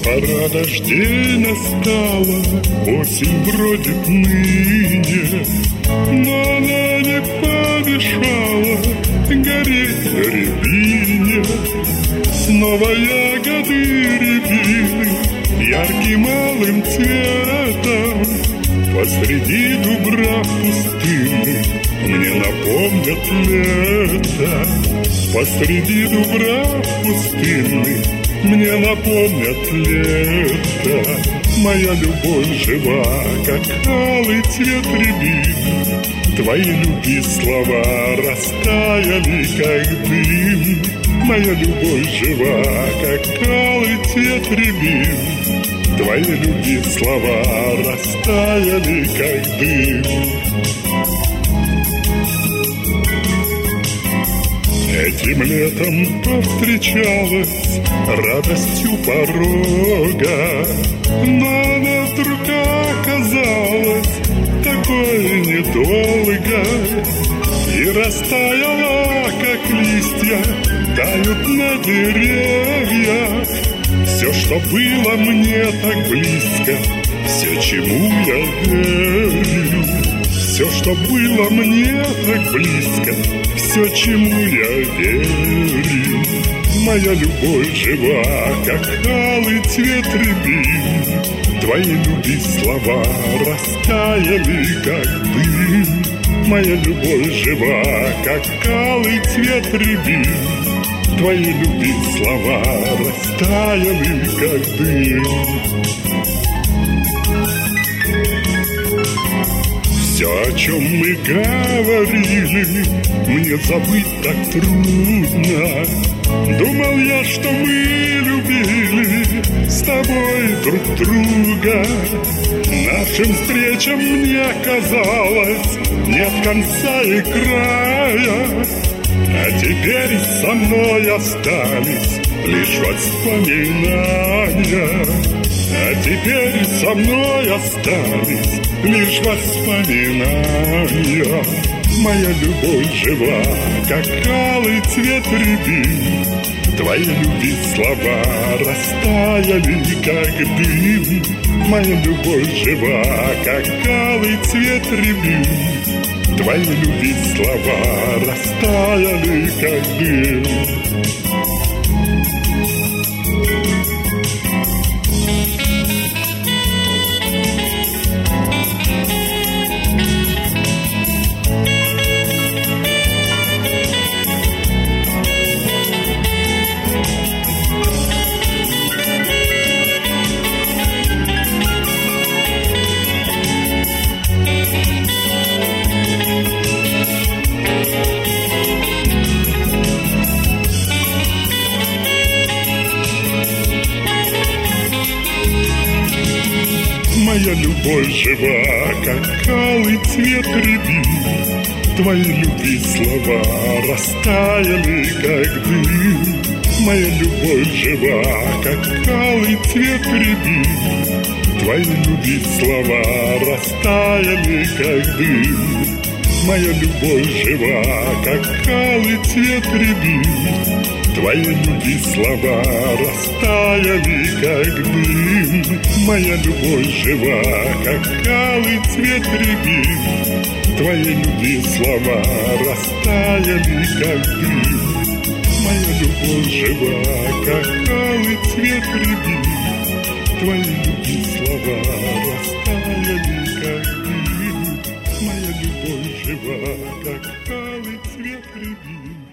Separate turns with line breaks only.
Пора дождей настала, осень бродит ныне, но она не помешала гореть рябине. Снова ягоды рябины ярким алым цветом посреди дубрав пустынных мне напомнят лето. Посреди дубрав пустынных мне напомнят лето. Моя любовь жива, как алый цвет рябины. Твои любви слова растаяли, как дым. Моя любовь жива, как алый цвет рябины. Твои любви слова растаяли, как дым. Этим летом повстречалась радостью порога, но она вдруг оказалась такой недолгой и растаяла, как листья тают на деревьях. Все, что было мне так близко, все, чему я верю. Все, что было мне так близко, все, чему я верю. Моя любовь жива, как алый цвет рябины. Твои любви слова растаяли, как дым. Моя любовь жива, как алый цвет рябины. Твои любви слова растаяли, как дым. Все, о чем мы говорили, мне забыть так трудно. Думал я, что мы любили с тобой друг друга. Нашим встречам мне казалось нет конца и края. А теперь со мной остались лишь воспоминания. А теперь со мной остались лишь воспоминания. Моя любовь жива, как алый цвет рябины. Твои любви слова растаяли, как дым. Моя любовь жива, как алый цвет рябины. Твои любви слова растаяли, как дым. Моя любовь жива, как алый цвет рябины. Твои любви слова растаяли, как дым. Моя любовь жива, как алый цвет рябины. Твои любви слова растаяли, как дым. Моя любовь жива, как алый цвет рябины. Твои любви слова растаяли, как дым. Моя любовь жива, как алый цвет рябины. Твои любви слова растаяли, как дым. Моя любовь жива, как алый цвет рябины. Твои любви слова растаяли, как дым. Моя любовь жива, как алый цвет рябины.